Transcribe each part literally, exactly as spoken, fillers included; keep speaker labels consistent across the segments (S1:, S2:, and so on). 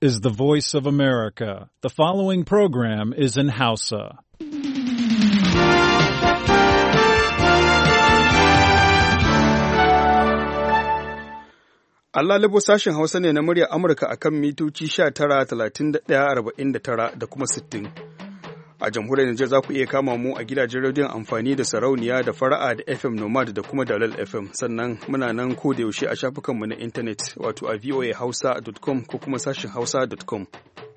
S1: is the voice of America. The following program is in Hausa.
S2: Allah labo sashen Hausa ne na muryar Amurka akan mitoci sha tara, talatin da ɗaya, arba'in da tara da kuma sittin. A jamhuriyar Nijar za ku iya kama mu a gidajen rediyon amfani da sarauniya da fara'a da F M Nomad da kuma Dalal F M, sannan muna nan ko da yaushe a shafukanmu na intanet wato a voa hausa dot com ko kuma sashen hausa dot com.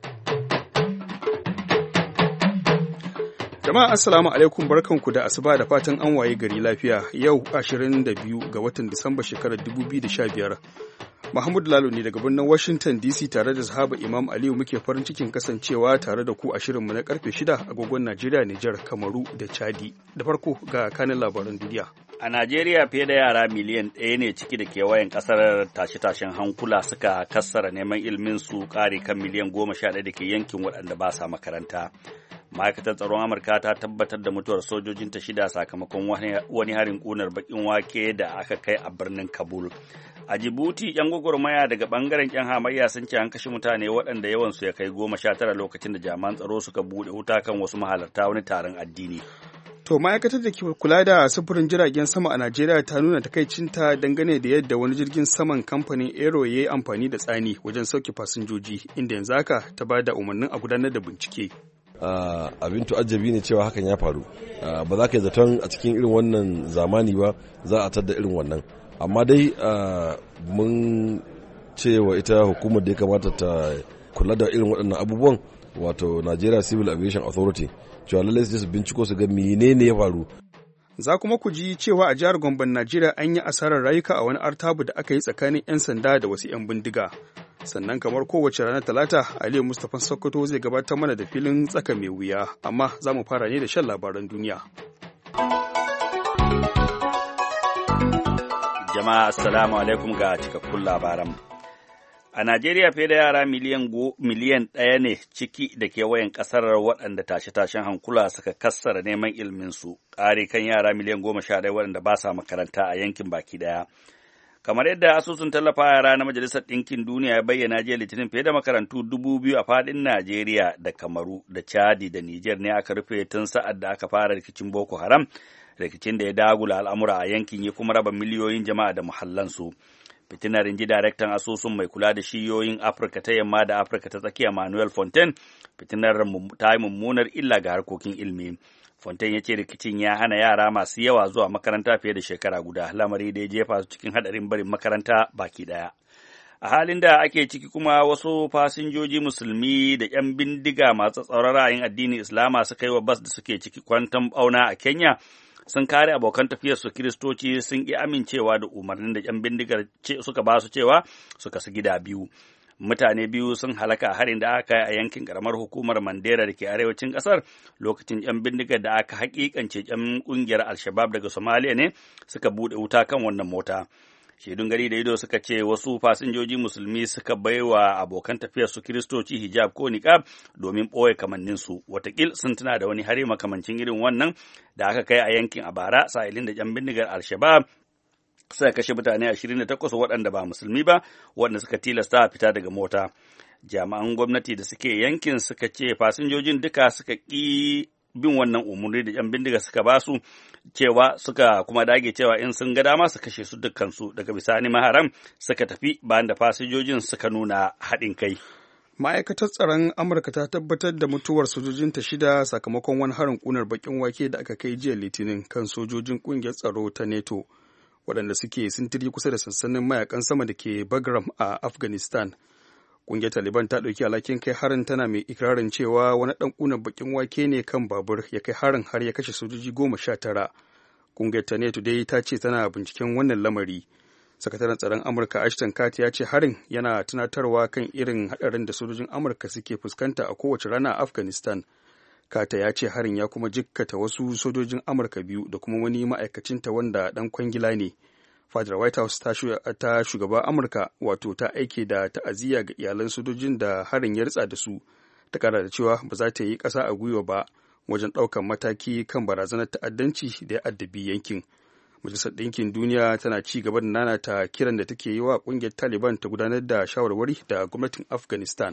S2: Jama'a assalamu alaikum, barkanku da asuba da fatan an waye gari lafiya. Yau ashirin da biyu ga watan Disamba shekarar dubu biyu da sha biyar. Mahmud Lalo ne daga birnin Washington D C tare da sahaba Imam Aliyu muke farin cikin kasancewa tare da ku a shirinmu na karfe shida agogon Najeriya, Nijar, Kamaru da Chadi. Da farko ga kanin labaran duniya.
S3: A Najeriya fiye da yara miliyan ɗaya ne ciki da kewayen ƙasar tashe-tashen hankula suka kassara neman ilmin su ƙari kan miliyan goma sha ɗaya da ke yankin waɗanda ba sa makaranta. Ma'aikatar tsaron Amurka ta tabbatar da mutuwar sojojinta shida sakamakon wani harin ƙunar baƙin wake da aka kai a birnin Kabul. A Djibouti, 'yan gwagwarmaya daga ɓangaren 'yan hamayya sun ce an kashe mutane waɗanda yawansu ya kai goma sha tara lokacin da jami'an tsaro suka buɗe wuta kan wasu mahalarta wani taron addini.
S2: To ma'aikatar da ke kula da sufurin jiragen sama a Najeriya ta nuna takaicinta dangane da yadda wani jirgin saman kamfanin Aero ya yi amfani da tsani wajen sauke fasinjoji, inda yanzu haka ta ba da umarnin a gudanar da bincike.
S4: Uh, abin tu'ajjabi ne cewa hakan ya faru. Uh, ba za ka yi zaton a cikin irin wannan zamani ba za a tadda irin wannan. Amma dai uh, mun cewa ita hukumar da ya kamata ta kula da irin waɗannan abubuwan, wato Nigeria Civil Aviation Authority, cewa lallai su binciko su ga menene ya faru.
S2: Za kuma ku ji cewa a jihar Gomben Najeriya an yi asarar rayuka a wani artabu da aka yi tsakanin 'yan sanda da wasu 'yan bindiga. Sannan kamar kowace ranar Talata, Aliyu Mustapha Sokoto zai gabatar mana da filin tsaka mai wuya, amma za mu fara ne da shan labaran duniya.
S3: Jama'a assalamu alaikum ga cikakkun labaran. A Najeriya fiye da yara miliyan miliyan ɗaya ne ciki da kewayen ƙasar waɗanda tashe-tashen hankula suka kassara neman ilminsu, ƙari kan yara miliyan goma sha ɗaya waɗanda ba sa makaranta a yankin baki ɗaya. Kamar yadda asusun tallafa yara na Majalisar Ɗinkin Duniya ya bayyana jiya Litinin, fiye da makarantu dubu biyu a faɗin Najeriya da Kamaru da Chadi da Nijar ne aka rufe tun sa'ad da aka fara rikicin Boko Haram, rikicin da ya dagula al'amura a yankin ya kuma raba miliyoyin jama'a da muhallansu. Fitinar inji daraktan asusun mai kula da shiyoyin Afirka ta yamma da Afirka ta tsakiya Manuel Fontaine, fitinar ta yi mummunar illa ga harkokin ilmi. Fontaine ya ce rikicin ya hana yara masu yawa zuwa makaranta fiye da shekara guda, lamari da ya jefa su cikin haɗarin barin makaranta baki ɗaya. A halin da ake ciki kuma wasu fasinjoji musulmi da 'yan bindiga masu tsauraran ra'ayin addinin Islama suka yi wa bas da suke ciki kwanton ɓauna a Kenya, sun kare abokan tafiyarsu Kiristoci sun ƙi amincewa da umarnin da 'yan bindigar suka ba su cewa suka su gida biyu. Mutane biyu sun halaka a harin da aka yi a yankin ƙaramar hukumar Mandera da ke arewacin ƙasar lokacin 'yan bindigar da aka haƙiƙance 'yan ƙungiyar Al-Shabaab daga Somalia ne suka buɗe wuta kan wannan mota. Shaidun gari da ido suka ce wasu fasinjoji musulmi suka baiwa abokan tafiyarsu Kiristoci hijab ko niqab domin ɓoye kamanninsu. Watakil sun tuna da wani hari makamancin irin wannan da aka kai a yankin a bara sa'ilin da 'yan bindigar Al-Shabaab suka kashe mutane ashirin da takwas waɗanda ba musulmi ba, waɗanda suka tilasta a fita daga mota. Jami'an gwamnati da suke yankin suka ce fasinjojin duka suka ƙi bin wannan umarni da 'yan bindiga suka ba su, cewa suka kuma dage cewa in sun ga dama su kashe su dukkansu. Daga bisani maharam suka tafi bayan da fasinjojin suka nuna haɗin kai.
S2: Ma'aikatar tsaron Amurka ta tabbatar da mutuwar sojojinta shida sakamakon wani harin ƙunar baƙin wake da aka kai jiya Litinin kan sojojin ƙungiyar tsaro ta NATO, waɗanda suke sintiri kusa da sansanin mayakan sama da ke Bagram a Afghanistan. Ƙungiyar Taliban ta ɗauki alhakin kai harin, tana mai ikirarin cewa wani ɗan ƙunar baƙin wake ne kan babur ya kai harin har ya kashe sojoji goma sha tara. Ƙungiyar ta NATO dai ta ce tana binciken wannan lamari. Sakataren tsaron Amurka Ashton Carter ya ce harin yana tunatarwa kan irin haɗarin da sojojin Amurka suke fuskanta a kowace rana a Afghanistan. Carter ya ce harin ya kuma jikkata wasu sojojin Amurka biyu da kuma wani ma'aikacinta wanda ɗan kwangila ne. Fadar White House ta shugaba Amurka wato ta aike da ta'aziyya ga iyalan sojojin da harin ya ritsa da su, ta kara da cewa ba za ta yi ƙasa a gwiwa ba wajen ɗaukar mataki kan barazanar ta'addanci da ya addabi yankin. Majalisar Ɗinkin Duniya tana ci gaba da nanata kiran da take yi wa ƙungiyar Taliban ta gudanar da shawarwari da gwamnatin Afghanistan.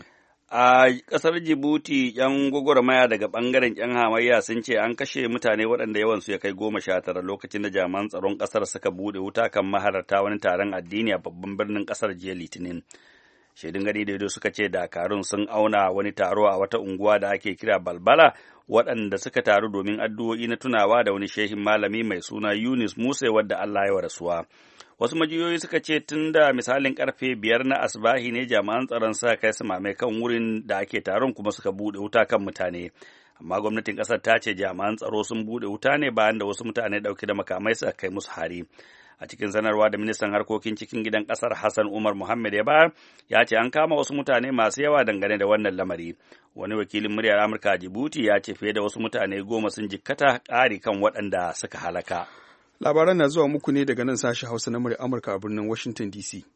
S3: A ƙasar Jibuti, ‘yan gwagwarmaya daga ɓangaren ‘yan hamayya sun ce an kashe mutane waɗanda yawansu ya kai goma sha tara lokacin da jami'an tsaron ƙasar suka buɗe wuta kan mahalarta wani taron addini a babban birnin ƙasar jiya Litinin. Shaidun gani da ido suka ce dakarun sun auna wani taro a wata unguwa da ake kira Balbala, waɗanda suka taru domin addu'o'i na tunawa da wani shehin malami mai suna Yunus Musa wadda Allah ya wa rasuwa. Wasu majiyoyi suka ce tun da misalin karfe biyar na asbahi ne jami'an tsaron sa kai samame kan wurin da ake taron kuma suka buɗe wuta kan mutane. Amma gwamnatin ƙasar ta ce jami'an tsaro sun buɗe wuta ne bayan da wasu mutane ɗauke da makamai suka kai musu hari. A cikin sanarwa da ministan harkokin cikin gidan ƙasar Hassan Umar Muhammad ya bayar, ya ce an kama wasu mutane masu yawa dangane da wannan lamari. Wani wakilin muryar Amurka a Djibouti ya ce fiye da wasu mutane goma sun jikkata ƙari kan waɗanda suka halaka.
S2: Labaran na zuwa muku ne daga nan sashen Hausa na murya Amurka a birnin Washington D C.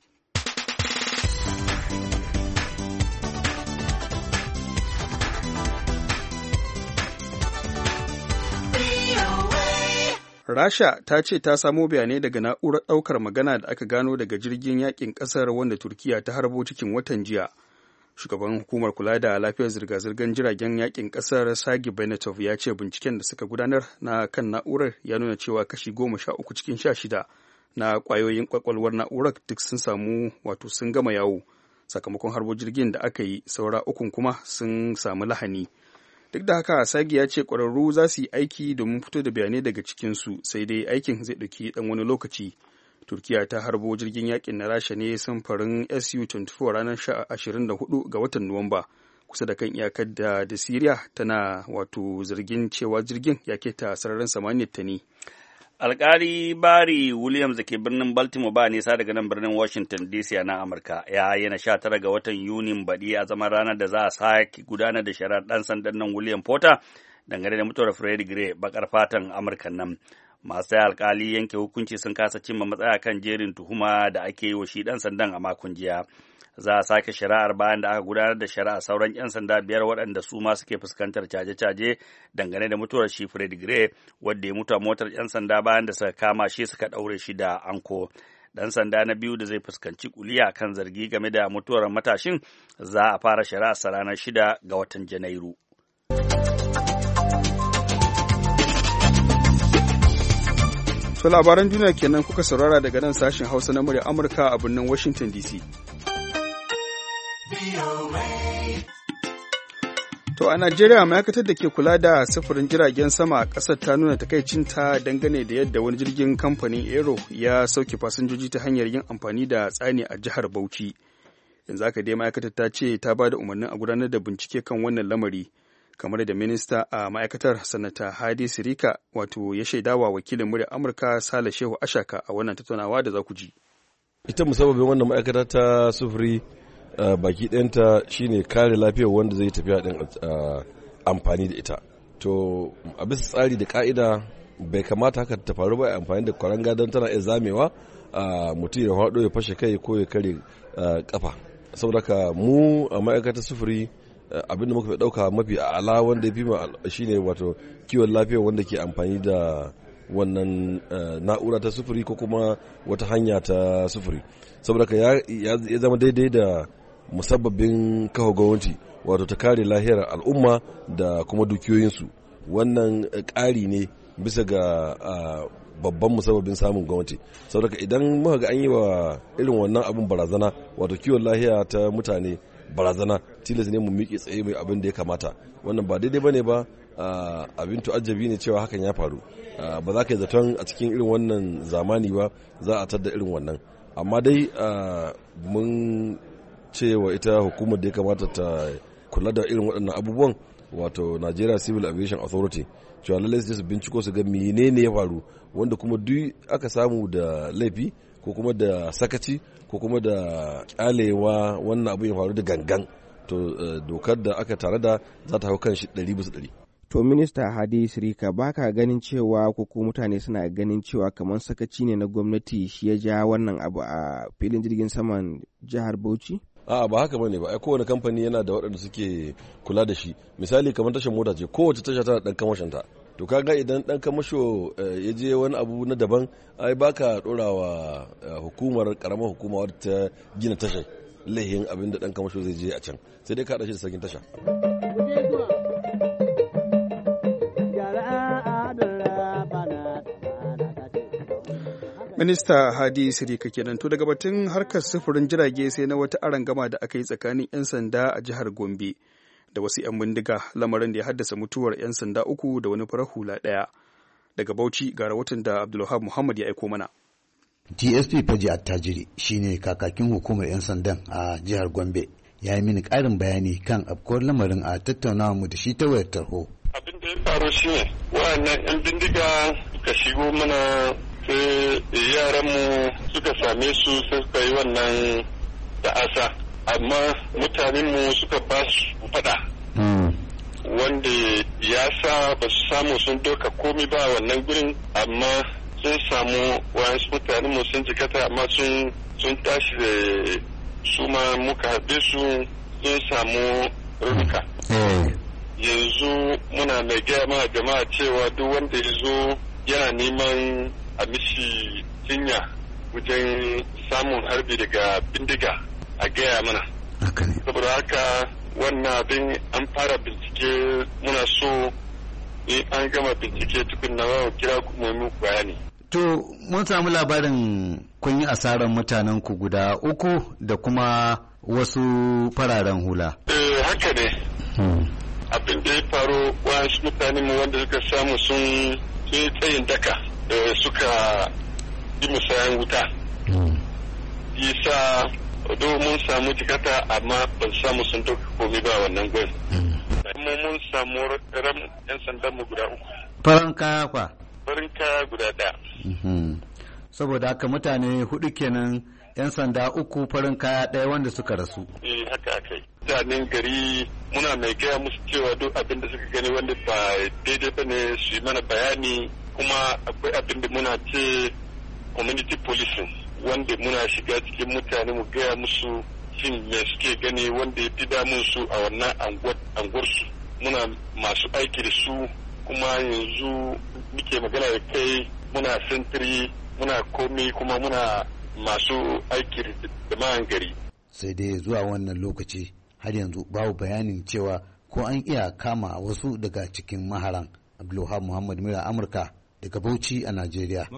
S2: Rasha ta ce ta samo bayanai daga na'urar ɗaukar magana da aka gano daga jirgin yakin ƙasar wanda Turkiya ta harbo cikin watan jiya. Shugaban hukumar kula da lafiyar zirga-zirgar jiragen yakin ƙasar Sagi Benetov ya ce binciken da suka gudanar na kan na'urar ya nuna cewa kashi goma sha uku cikin sha shida na ƙwayoyin ƙwaƙwalwar na'urar duk sun samu wato sun gama yawo sakamakon harbo jirgin da aka yi, saura ukun kuma sun samu lahani. Duk da haka Sagi ya ce ƙwararru za su yi aiki domin fito da bayanai daga cikinsu, sai dai aikin zai ɗauki ɗan wani lokaci. Turkiya ta harbo jirgin yakin na Rasha ne samfarin S U ashirin da hudu ranar ashirin da hudu ga watan Nuwamba kusa da kan iyakar da da Siriya, tana wato zargin cewa jirgin ya keta sararin samaniyar ta ne.
S3: Alƙali Barry Williams da ke birnin Baltimore ba nisa daga nan birnin Washington D C a nan Amurka ya yana sha tara ga watan Yunin baɗi a zaman ranar da za a sake gudanar da shari'ar ɗan sandan nan William Porter dangane da mutuwar Freddie Gray baƙar fatan Amurka nan. Masu alkali yanke hukunci sun kasa cimma matsaya kan jerin tuhuma da ake yi wa shi ɗan sandan a makon jiya. Za a sake shari'ar bayan da aka gudanar da shari'a sauran 'yan sanda biyar waɗanda su ma suke fuskantar caje-caje dangane da mutuwar shi Freddie Gray, wadda ya mutu a motar 'yan sanda bayan da suka kama shi suka ɗaure shi da anko. Ɗan sanda na biyu da zai fuskanci kuliya kan zargi game da mutuwar matashin za a fara shari'arsa ranar shida ga watan Janairu.
S2: To labaran duniya kenan kuka saurara daga nan sashen Hausa na murya Amurka a birnin Washington D C. To a Najeriya ma'aikatar da ke kula da sufurin jiragen sama a ƙasar ta nuna takaicinta dangane da yadda wani jirgin kamfanin Aero ya sauke fasinjoji ta hanyar yin amfani da tsani a jihar Bauchi. Yanzu haka dai ma'aikatar ta ce ta ba da umarnin a gudanar da bincike kan wannan lamari, kamar da minista a ma'aikatar sanata Hadi Sirika wato ya shaidawa wakilin murya Amurka Sale Shehu Ashaka a wannan tattaunawa da za ku ji.
S4: Ita musabbabin wannan ma'aikata ta sufuri Uh, baki ɗanta shine kare lafiyar wanda zai tafiya ɗin uh, amfani da ita. To a bisa tsari da ka'ida bai kamata haka ta faru ba, amfani da kwaranga don tana iya zamewa uh, mutum ya haɗo ya fashe kai ko ya kare uh, kafa. Saboda ka mu a ma'aikatar sufuri uh, abinda muka fi ɗauka mafi ala wanda ya fi ma shine wato kiwon lafiyar wanda ke amfani da wannan uh, na'ura ta sufuri ko kuma wata hanya ta sufuri. Saboda ka ya, ya, ya zama daidai da musabbabin kawo gwamnati wato ta kare lahiyar al'umma da kuma dukiyoyinsu. Wannan ƙari ne bisa ga babban musabbabin samun gwamnati. Saboda idan muka ga an yi wa irin wannan abin barazana wato kiwon lahiya ta mutane barazana, tilas ne mu miƙe tsaye mai abin da ya kamata. Wannan ba daidai bane ba, abin tu'ajjabi ne cewa hakan ya faru. Ba za ka yi zaton a cikin irin wannan zamani ba za a tadda irin wannan. Amma dai mun cewa ita hukumar da ya kamata ta kula da irin waɗannan abubuwan wato Nigeria Civil Aviation Authority cewa lallai su binciko su ga menene ya faru, wanda kuma duk aka samu da laifi ko kuma da sakaci ko kuma da kyalewa wannan abin ya faru da gangan, to dokar da aka tare da za ta hau kan shi ɗari bisa ɗari.
S5: To minista Hadi Sirika, baka ganin cewa ko ko mutane suna ganin cewa kamar sakaci ne na gwamnati shi ya ja wannan abu a filin jirgin saman jihar Bauchi?
S4: A'a ba haka bane ba, ai kowane kamfani yana da waɗanda suke kula da shi. Misali kamar tashar mota ce, kowace tasha tana ɗan kamashinta. To kaga idan ɗan kamasho ya je wani abu na daban, ai baka ɗora wa hukumar karamar hukuma wadda ta gina tashar laihin abin da ɗan kamasho zai je a can, sai dai ka haɗa shi da sarkin tasha.
S2: Minista Hadi Sirika kenan. To daga batun harkar sufurin jirage sai na wata arangama da aka yi tsakanin 'yan sanda a jihar Gombe da wasu 'yan bindiga, lamarin da ya haddasa mutuwar 'yan sanda uku da wani farar hula ɗaya. Daga Bauchi ga rahoton da Abdulwahab Muhammad ya aiko mana.
S6: D S P Faji Attajiri shine kakakin hukumar 'yan sandan a jihar Gombe, ya yi mini ƙarin bayani kan afkuwar lamarin a tattaunawa mu da shi ta wayar tarho.
S7: Abin da ya faru shi ne wa'annan 'yan bindiga suka shigo mana, sai yaranmu suka same su sai suka yi wannan ta'asa, amma mutanenmu suka ba su fada wanda ya sa ba su samu sun doka komi ba wannan gurin, amma sun samu wayansu mutanenmu sun jikata, amma sun sun tashi da su ma muka haɗe su sun samu raunuka. Yanzu muna mai gaya ma jama'a cewa duk wanda ya zo yana neman a mishi jinya wajen samun harbi daga bindiga a gaya mana. Saboda haka wannan abin an fara bincike, muna so in an gama bincike tukun na wa kira kuma mu bayani.
S6: To mun samu labarin kun yi asarar mutanen ku guda uku da kuma wasu fararen hula.
S7: Eh haka ne. Hmm. Abin da ya faru wasu mutane mu wanda suka samu sun yi tsayin daka da suka yi musayan wuta. Yasa do mun samu jikata amma ban samu sun dauka komai ba wannan gwai. Kuma mun samu ram yan sandan mu guda uku.
S6: Farin kaya kwa?
S7: Farin kaya guda ɗaya.
S6: Saboda haka mutane hudu kenan, yan sanda uku, farin kaya ɗaya wanda suka rasu.
S7: Eh haka akai. Mutanen gari muna mai gaya musu cewa duk abin da suka gani wanda ba daidai ba ne su yi mana bayani, kuma akwai abin da muna ce community policing, wanda muna shiga cikin mutane mu gaya musu shin me suke gani wanda ya fi damun su a wannan anguwar su. Muna masu aiki da su, kuma yanzu muke magana da kai muna sentiri, muna komi, kuma muna masu aiki da ma'an gari.
S6: Sai dai zuwa wannan lokaci har yanzu babu bayanin cewa ko an iya kama wasu daga cikin maharan. Abdulwahab Muhammad, Mura Amurka, daga Bauchi a Najeriya.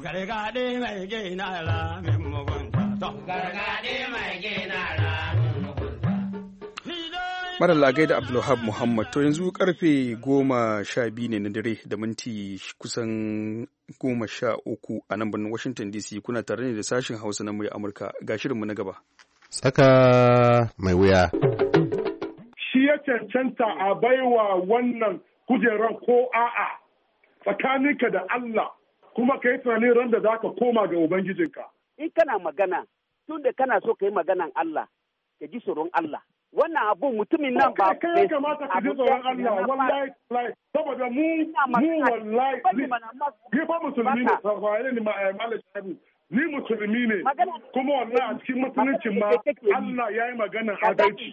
S2: Mara lagai da Abdulwahab Muhammad. To yanzu karfe goma sha biyu ne na dare da minti kusan goma sha uku a nan birnin Washington D C. Kuna tare ne da sashen Hausa na murya Amurka. Ga shirinmu na gaba.
S8: Tsaka mai wuya.
S9: Shi ya cancanta a baiwa wannan kujeran ko a'a tsakaninka da Allah, kuma ka yi tunanin ran da za ka koma ga Ubangijinka.
S10: In kana magana, tun da kana so ka yi maganan Allah, ka ji tsoron Allah. Wannan abu mutumin nan ba
S9: kai ya kamata ka ji tsoron Allah, wallahi wallahi saboda mu mu wallahi ni fa musulmi ne, sai ni malam Shabu, ni musulmi ne, kuma wallahi a cikin musuluncin ma Allah ya yi magana adalci.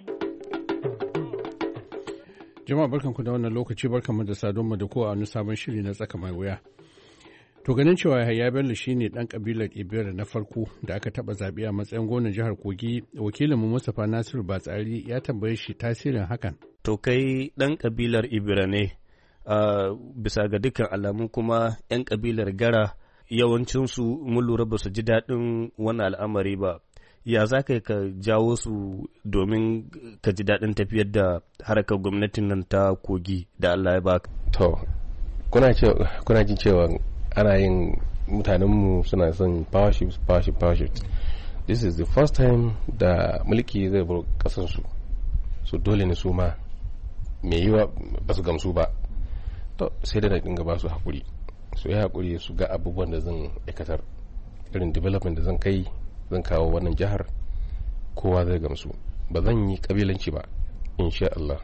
S8: Jama'a barkanku da wannan lokaci, barkanmu da sadonmu da kowa wani sabon shiri na tsaka mai wuya. To ganin cewa Yahaya Bello shine dan kabilar Ibira na farko da aka taba zaɓe a matsayin gwamnan jihar Kogi, wakilin mu Mustapha Nasiru Batsari ya tambaye shi tasirin hakan.
S11: To kai dan kabilar Ibira ne, uh, bisa ga dukkan alamu kuma yan kabilar Gara yawancinsu mun lura ba su ji daɗin wannan al'amari ba. Ya za ka ka jawo su domin ka ji daɗin tafiyar da harkar gwamnatin nan ta Kogi da Allah ya baka?
S8: To, kuna jin cewa ana yin mutanenmu suna son powership powership powership. This is the first time da mulki zai bar kasansu, so dole ne su ma mai yiwa ba su gamsu ba, to sai da na dinga ba su haƙuri, su yi haƙuri su ga abubuwan da zan aikatar, irin development da zan kai zan kawo wannan jihar, kowa zai gamsu, ba zan yi kabilanci ba insha Allah.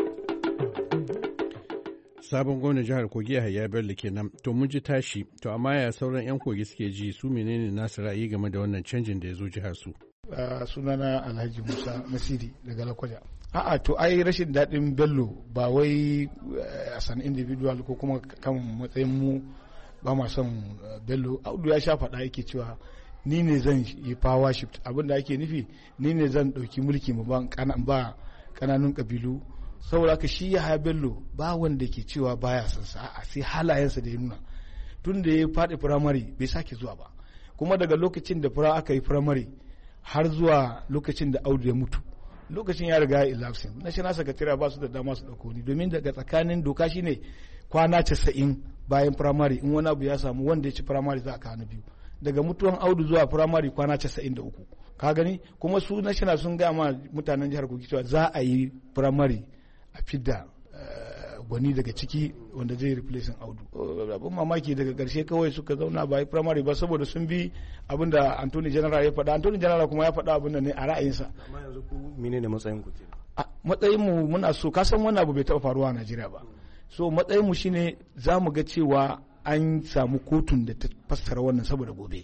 S8: Sabon gwamnan jihar Kogi Yahaya Bello kenan. To mun ji tashi, to amma ya sauran 'yan Kogi suke ji, su menene nasu ra'ayi game da wannan canjin da ya zo jihar su?
S12: Uh, sunana Alhaji Musa Nasiri daga Lakwaja. A'a to ai rashin daɗin Bello ba wai uh, as an individual ko kuma kan matsayin mu ba ma son uh, Bello. Audu ya sha faɗa yake cewa ni ne zan yi power shift, abin da ake nufi ni ne zan ɗauki mulki mu ba ƙananun ƙabilu. Saboda haka shi Yahaya Bello ba wanda ke cewa baya son sa, a sai halayensa da ya nuna. Tun da ya faɗi firamare bai sake zuwa ba, kuma daga lokacin da fura aka yi firamare har zuwa lokacin da Audu ya mutu, lokacin ya riga ya elapsing. National Secretariat ba su da dama su ɗauko ni, domin daga tsakanin doka shine kwana casa'in bayan firamare, in wani abu ya samu wanda ya ci firamare za a kawo na biyu. Daga mutuwan Audu zuwa firamare kwana casa'in da uku, ka gani. Kuma su national sun gaya ma mutanen jihar Kogi cewa za a yi firamare a fidda gwani daga ciki wanda zai replacing Audu. Abin mamaki daga ƙarshe kawai suka zauna ba yi primary ba saboda sun bi abin da Anthony General ya faɗa. Anthony General kuma ya faɗa abin da ne a ra'ayinsa.
S11: Amma yanzu ku menene matsayin ku kenan?
S12: A matsayin mu muna so, ka san wannan abu bai taɓa faruwa a Najeriya ba. So matsayin mu shine za mu ga cewa an samu kotun da ta fassara wannan saboda gobe.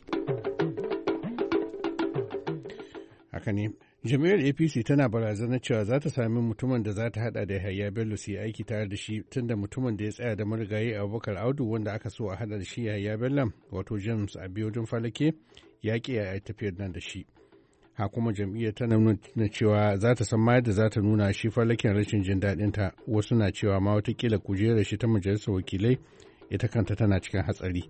S13: Haka ne. Jami'ar A P C tana barazanar cewa za ta sami mutumin da za ta hada da Yahaya Bello su yi aiki tare da shi, tunda mutumin da ya tsaya da marigayi Abubakar Audu wanda aka so a hada da shi Yahaya Bello wato James Abiodun Falake ya ki a tafiyar nan da shi. Ha kuma jam'iyyar tana nuna cewa za ta san ma yadda za ta nuna shi Falaken rashin jin daɗin ta. Wasu na cewa ma watakila kujerar shi ta majalisar wakilai ita kanta tana cikin hatsari.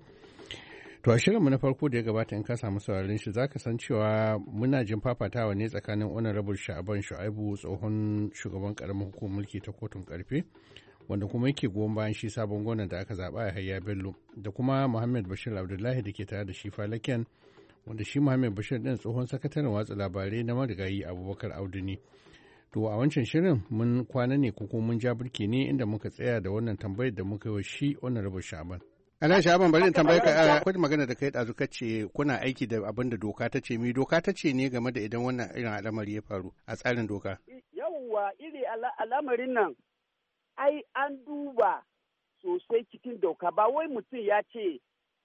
S13: To a shirinmu na farko da ya gabata in ka samu sauraron shi zaka san cewa muna jin fafatawa ne tsakanin Honorable Sha'aban Shu'aibu tsohon shugaban karamar hukumar mulki ta kotun karfe wanda kuma yake goyon bayan shi sabon gwamnan da aka zaba a Yahaya Bello da kuma Muhammad Bashir Abdullahi da ke tare da shi Falaken wanda shi Muhammad Bashir din tsohon sakataren watsa labarai na marigayi Abubakar Audu ne. To a wancan shirin mun kwana ne ko mun ja birki ne inda muka tsaya da wannan tambayar da muka yi wa shi Honorable Sha'aban. Ana Sha'aban bari in tambaye ka akwai magana da kai ɗazu kace kuna aiki da abin da doka ta ce, mi doka ta ce ne game da idan wannan irin al'amari ya faru a tsarin doka?
S10: Yawwa iri al'amarin nan ai an duba sosai cikin doka, ba wai mutum ya ce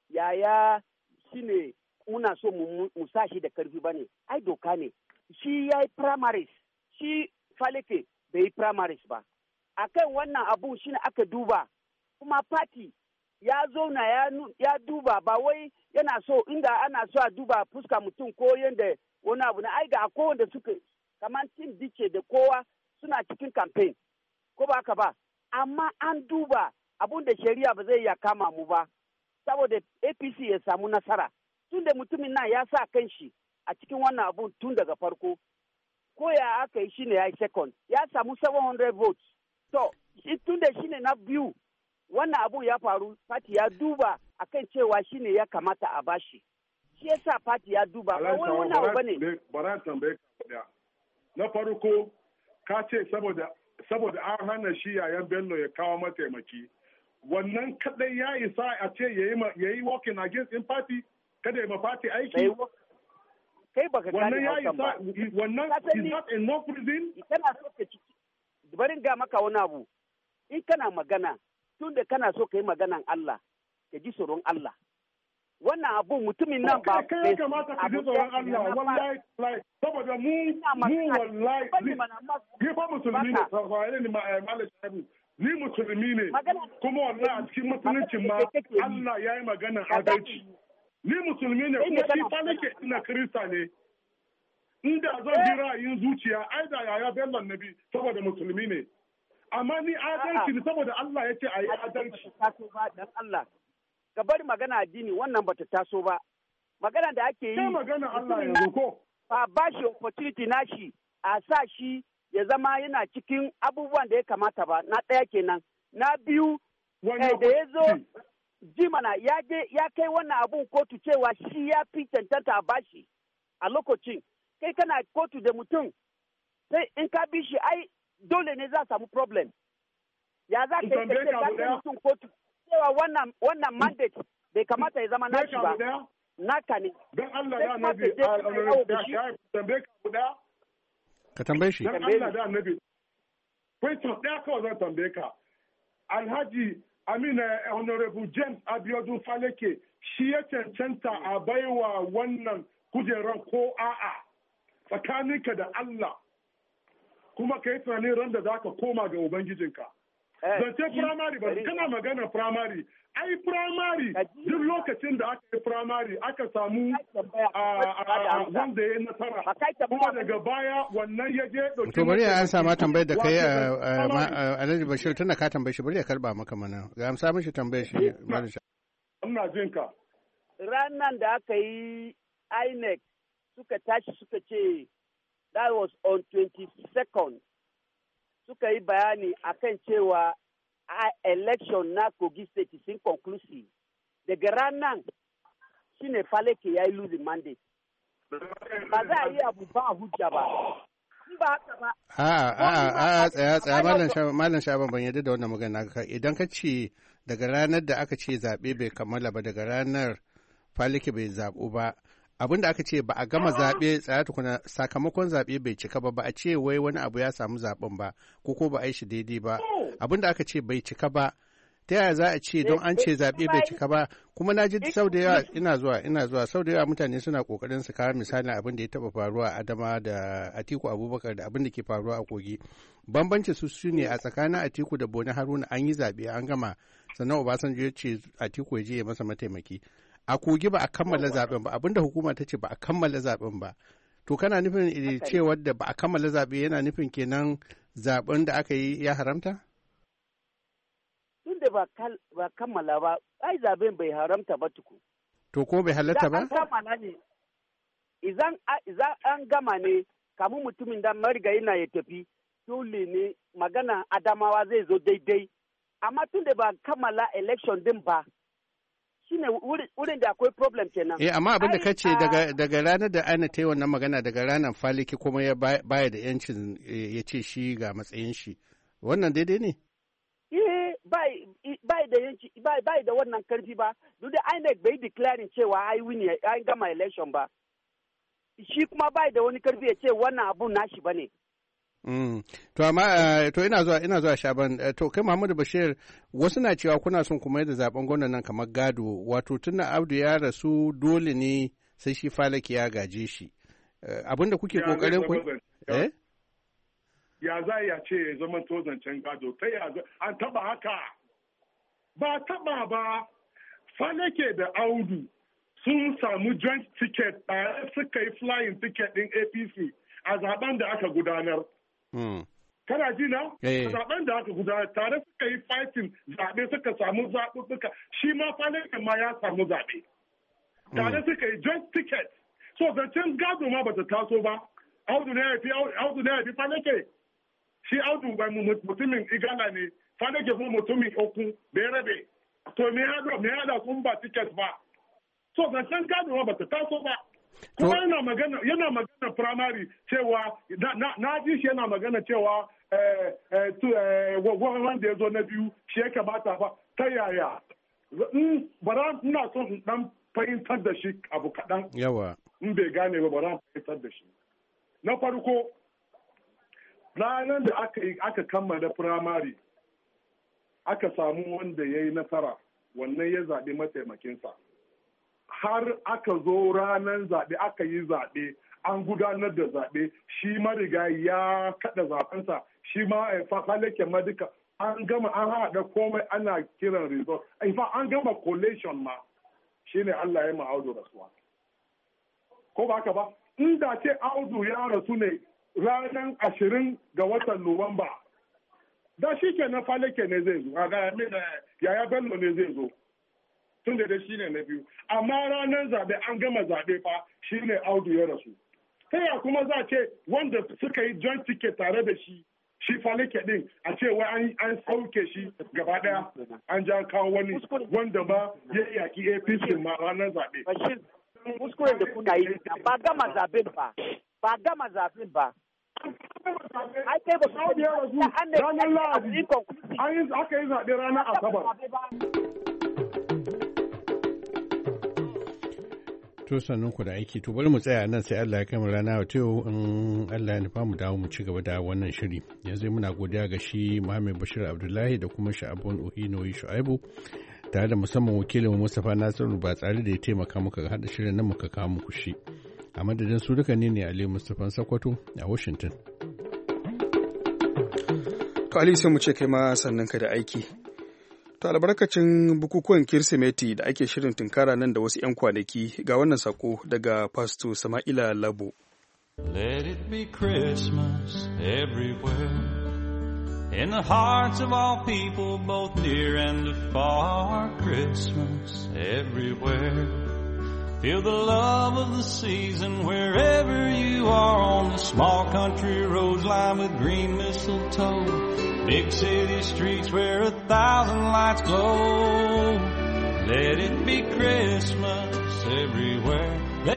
S10: yaya shine muna so mu sa shi da karfi ba ne, ai doka ne. Shi ya yi primaries, shi Faleke bai yi primaries ba. Akan wannan abu shine aka duba, kuma party ya zauna ya duba, ba wai yana so inda ana so a duba fuska mutum ko yadda wani abu na ai ga akwai wanda suka kamar Tim Dice da kowa suna cikin campaign ko ba haka ba, amma an duba abun da shari'a ba zai iya kama mu ba saboda A P C ya samu nasara tun da mutumin nan ya sa kan shi a cikin wannan abun tun daga farko, ko ya aka yi shine ya yi second, ya samu seven hundred votes. To tun da shine na biyu wannan abu ya faru, fati ya duba akan cewa shine ya kamata a bashi. Shi yasa fati ya duba, ba wai wannan abu bane.
S9: Bara tambaye ka. Na farko ka ce saboda saboda an hana shi Yayan Bello ya kawo mataimaki. Wannan kadai ya isa a ce yayi yayi working against in party, kada ya ma party aiki.
S10: Kai baka gane wannan ba.
S9: Wannan is not enough reason.
S10: Kana so ka ciki. Bari ga maka wani abu. In kana magana tun da kana so ka yi maganan Allah, ka ji tsoron Allah. Wannan abu mutumin nan ba
S9: kai kamata ka ji tsoron Allah, wallahi wallahi saboda mu mu wallahi ni fa musulmi ne, sai ni malai sabu ni musulmi ne, kuma wallahi a cikin musuluncin ma Allah ya yi maganan adalci. Ni musulmi ne kuma shi fa nake ina Kirista ne. Inda zan ji ra'ayin zuciya ai da Yahaya Bello nabi saboda musulmi ne. Amma ni adalci ne saboda Allah ya ce a yi adalci.
S10: Taso ba dan Allah. Ka bari magana addini wannan bata taso ba. Magana da ake yi.
S9: Sai magana Allah yanzu ko.
S10: Ba ba shi opportunity nashi a sa shi ya zama yana cikin abubuwan da ya kamata ba. Na ɗaya kenan. Na biyu da ya zo jimana ya je ya kai wannan abun kotu cewa shi ya fi cancanta a bashi a lokacin. Kai kana kotu da mutum sai in ka bi shi ai dole ne za a samu problem. Ya za ka yi kace ka kai mutum kotu cewa wannan wannan mandate bai kamata ya zama nashi ba. Naka ne.
S9: Don Allah da Annabi ya tambaye ka guda.
S13: Ka tambaye shi.
S9: Don Allah da Annabi. Kai to ɗaya kawai zan tambaye ka. Alhaji Amina Honorable James Abiodun Faleke shi ya cancanta a baiwa wannan kujeran ko a'a tsakaninka da Allah. Kuma ka yi tunanin ran da za ka koma ga Ubangijinka. zance primary ba kana magana primary ai primary duk lokacin da aka yi primary aka samu wanda ya nasara kuma daga baya wannan ya je dauki
S13: to bari an sama tambayar da kai Alhaji Bashir tana ka tambaye shi bari ya karba maka mana ga amsa mishi tambayar shi
S9: ina jin ka
S10: ranan da aka yi I N E C suka tashi suka ce that was on twenty-second suka yi bayani akan cewa election na Kogi State is inconclusive. Daga ranar shi ne Faleke ya yi losing mandate. Ba za a yi abu ba a hujja ba. Ba haka ba.
S13: A a tsaya tsaya malam Shaban ban yadda da wannan magana ka idan ka ce daga ranar da aka ce zaɓe bai kammala ba daga ranar Faleke bai zaɓu ba abin da aka ce ba a gama zaɓe tsaya tukuna sakamakon zaɓe bai cika ba ba a ce wai wani abu ya samu zaɓen ba ko ko ba a yi shi daidai ba abin da aka ce bai cika ba ta yaya za a ce don an ce zaɓe bai cika ba kuma na ji sau da yawa ina zuwa ina zuwa sau da yawa mutane suna kokarin su kawo misalin abin da ya taɓa faruwa a Adama da Atiku Abubakar da abin da ke faruwa a Kogi bambanci su su ne a tsakanin Atiku da Boni Haruna an yi zaɓe an gama sannan Obasanjo ya ce Atiku ya je ya masa mataimaki a Kogi ba a kammala zaben ba abinda hukuma ta ce ba a kammala zaben ba to kana nufin cewa da ba a kammala zabe yana nufin kenan zaben da aka yi ya haramta
S10: tunda ba ba kammala ba ai zaben bai haramta ba tuku
S13: to ko bai halatta ba
S10: an kammala ne idan idan an gama ne kamun mutumin da marigayi na ya tafi dole ne magana Adamawa zai zo daidai amma tunda ba kammala election din ba shine wurin da akwai problem kenan.
S13: Eh amma abin da kace daga daga ranar da ana ta yi wannan magana daga ranar Faliki kuma ya baya da yancin ya ce shi ga matsayin shi. Wannan daidai ne?
S10: Eh bai bai da yanci bai bai da wannan karfi ba. Duk da I N E C bai declaring cewa ai win ai gama election ba. Shi kuma bai da wani karfi ya ce wannan abun nashi bane.
S13: Mm. To amma uh, to ina zuwa ina zuwa Shaban uh, to kai Muhammadu Bashir wasu na cewa kuna son kuma yadda zaben gwamnan nan kamar gado wato tunda Abdu ya rasu dole ne sai shi Falaki ya gaje shi uh, abinda kuke kokarin ku eh
S9: ya za ya ce ya zama to zancen gado ta ya an taba haka ba taba ba Falake da Audu sun samu joint ticket a suka yi flying ticket din A P C a zaben da aka gudanar
S13: Hmm.
S9: Kana ji na?
S13: Hey.
S9: Zaben da aka gudanar tare suka yi fighting zaɓe suka samu zaɓuɓɓuka shi ma Faleke ma ya samu zaɓe. Tare suka yi joint ticket. So zancen gado ma bata taso ba. Audu ne ya fi Audu ne ya fi Faleke. Shi Audu mutumin Igala ne. Faleke kuma mutumin Okun bai rabe. To me ya me ya da sun ba ticket ba. So zancen gado ma bata taso ba. Kuma yana magana yana magana primary cewa na ji shi yana magana cewa wanda ya zo na biyu shi ya kamata ba ta yaya bara ina so in dan fahimtar da shi abu kaɗan
S13: yawa
S9: in bai gane ba bara fahimtar da shi na farko ranar da aka aka kammala primary aka samu wanda ya yi nasara wannan ya zaɓi mataimakinsa har aka zo ranar zaɓe aka yi zaɓe an gudanar da zaɓe shi mariga ya kaɗa zaɓensa shi ma Faleke ma duka an gama an haɗa komai ana kiran result in fa an gama collation ma shine Allah ya ma Audu rasuwa ko ba haka ba inda ce Audu ya rasu ne ranar ashirin ga watan Nuwamba da shi ke na Faleke ne zai zo a yaya Bello ne zai zo tun da shi ne na biyu amma ranar zaɓe an gama zaɓe fa shi ne Audu ya rasu ta ya kuma za ce wanda suka yi joint ticket tare da shi shi Faleke din a ce wai an sauke shi gaba daya an ja kawo wani wanda ma ya yaki A P C ma ranar zaɓe.
S10: Kuskuren da kuna yi ba gama zaɓen ba ba gama zaɓen ba. Ai kai ba su
S9: ya rasu ranar Lahadi aka yi zaɓe ranar Asabar.
S13: To sannan ku da aiki to bari mu tsaya nan sai Allah ya kai mu rana wa yau in Allah ya nufa mu dawo mu ci gaba da wannan shiri yanzu muna godiya ga shi Muhammad Bashir Abdullahi da kuma Sha'abun Ohinoyi Shu'aibu tare da musamman wakilin Mustapha Nasiru ba tsare da ya taimaka muka hada shirin nan muka kawo muku shi a madadin su duka ne ne Ali Mustapha Sakwato a Washington.
S2: To Ali sai mu ce kai ma sannan ka da aiki. To albarkacin bukukuwan Kirsimeti da ake shirin tunkara nan da wasu 'yan kwanaki ga wannan sako daga Pasto Sama'ila Labo.
S14: Let it be Christmas everywhere, in the hearts of all people, both near and afar. Christmas everywhere. Feel the love of the season wherever you are, on the small country roads lined with green mistletoe, big city streets where a thousand lights glow. Let it be Christmas everywhere.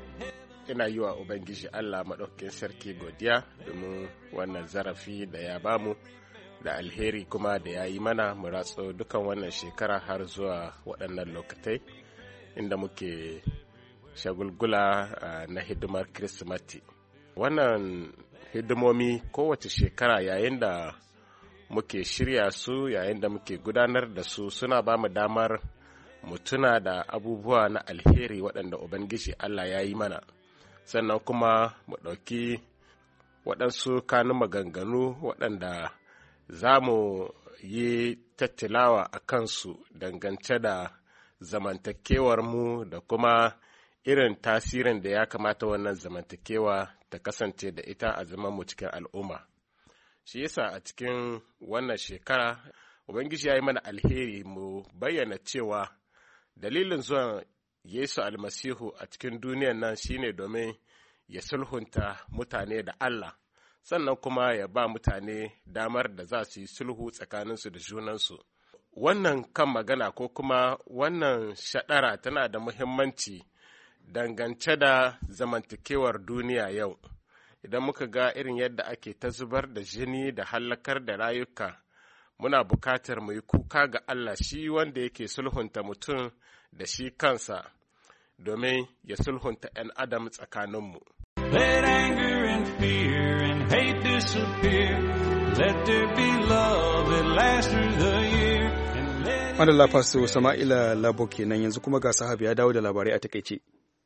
S15: Ina yi wa Ubangiji Allah maɗaukakin sarki godiya domin wannan zarafi da ya bamu da alheri kuma da ya yi mana mu ratso dukan wannan shekara har zuwa waɗannan lokatai inda muke shagulgula uh, na hidimar Kirsimati. Wannan hidimomi kowace shekara yayin da muke shirya su, yayin da muke gudanar da su, suna ba mu damar mu tuna da abubuwa na alheri waɗanda Ubangiji Allah ya yi mana. Sannan kuma mu ɗauki waɗansu kanun maganganu waɗanda za mu yi tattalawa a kansu dangance da zamantakewarmu da kuma irin tasirin da ya kamata wannan zamantakewa ta kasance da ita a zamanmu cikin al'umma. Shi yasa a cikin wannan shekara, Ubangiji ya yi mana alheri mu bayyana cewa dalilin zuwan Yesu almasihu a cikin duniyan nan shine domin ya sulhunta mutane da Allah, sannan kuma ya ba mutane damar da za su yi sulhu tsakaninsu da junansu. Wannan kan magana ko kuma wannan shaɗara tana da muhimmanci dangance da zamantakewar duniya yau. Idan muka ga irin yadda ake ta zubar da jini da hallakar da rayuka, muna bukatar mu yi kuka ga Allah, shi wanda yake sulhunta mutum da shi kansa, domin ya sulhunta ‘yan adam tsakaninmu.
S14: Let anger and fear and hate disappear. Let there be love that lasts through the year.
S2: Madalla Fasto Sama'ila Labo kenan, yanzu kuma ga sahabi ya dawo da labarai a takaice.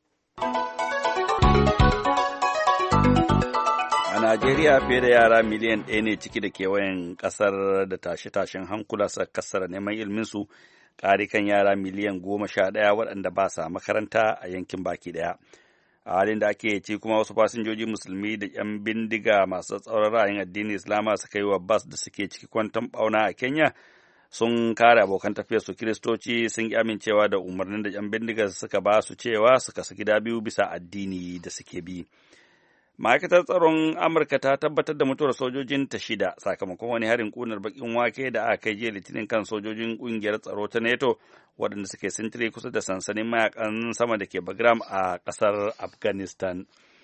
S3: A Najeriya fiye da yara miliyan ɗaya ne ciki da kewayen ƙasar da tashe-tashen hankula suka kassara neman ilminsu, ƙari kan yara miliyan goma sha ɗaya waɗanda ba sa makaranta a yankin baki ɗaya. A halin da ake ci kuma wasu fasinjoji musulmi da 'yan bindiga masu tsauran ra'ayin addinin Islama suka yi wa bas da suke ciki kwanton ɓauna a Kenya sun kare abokan tafiyar su Kiristoci sun ƙi amincewa da umarnin da 'yan bindiga suka ba su cewa suka su gida biyu bisa addini da suke bi. Ma'aikatar tsaron Amurka ta tabbatar da mutuwar sojojin ta shida sakamakon wani harin ƙunar bakin wake da aka kai jiya Litinin kan sojojin ƙungiyar tsaro ta NATO waɗanda suke sintiri kusa da sansanin mayakan sama da ke Bagram a ƙasar Afghanistan.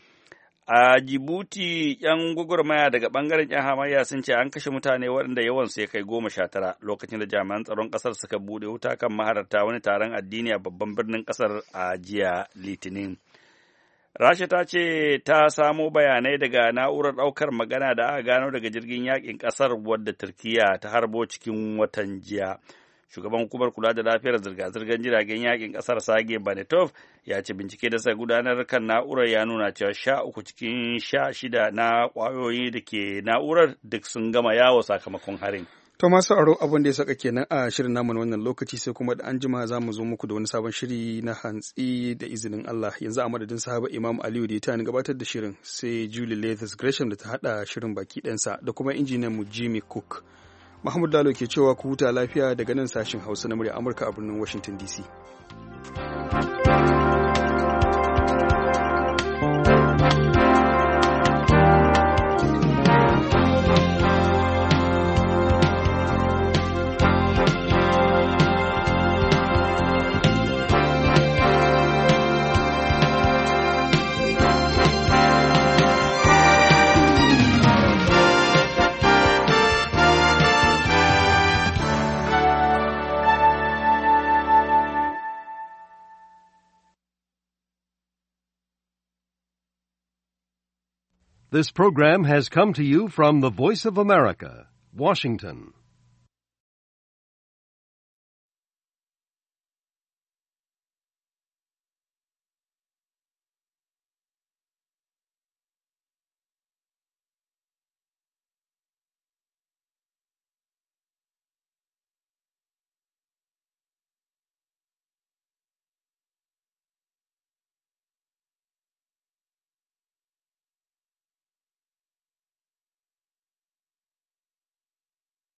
S3: A Djibouti, 'yan gwagwarmaya daga ɓangaren 'yan hamayya sun ce an kashe mutane waɗanda yawansu ya kai goma sha tara lokacin da jami'an tsaron ƙasar suka buɗe wuta kan mahalarta wani taron addini a babban birnin ƙasar a jiya Litinin. Rasha ta ce ta samo bayanai daga na'urar ɗaukar magana da aka gano daga jirgin yaƙin ƙasar wadda Turkiyya ta harbo cikin watan jiya. Shugaban hukumar kula da lafiyar zirga-zirgar jiragen yaƙin ƙasar Sage Banetov ya ce bincike da sai gudanar kan na'urar ya nuna cewa sha uku cikin sha shida na ƙwayoyi da ke na'urar duk sun gama yawo sakamakon harin.
S2: To masu aro abin da ya saka kenan a shirin namu na wannan lokaci, sai kuma da an jima za mu zo muku da wani sabon shiri na hantsi da izinin Allah. Yanzu a madadin sahaba Imam Aliyu da ya tani gabatar da shirin, sai Julie Lathis Gresham da ta hada shirin baki ɗansa, da kuma injiniyan mu Jimmy Cook. Mahmud Lalo ke cewa ku huta lafiya daga nan sashin Hausa na murya Amurka a birnin Washington D C.
S16: This program has come to you from the Voice of America, Washington.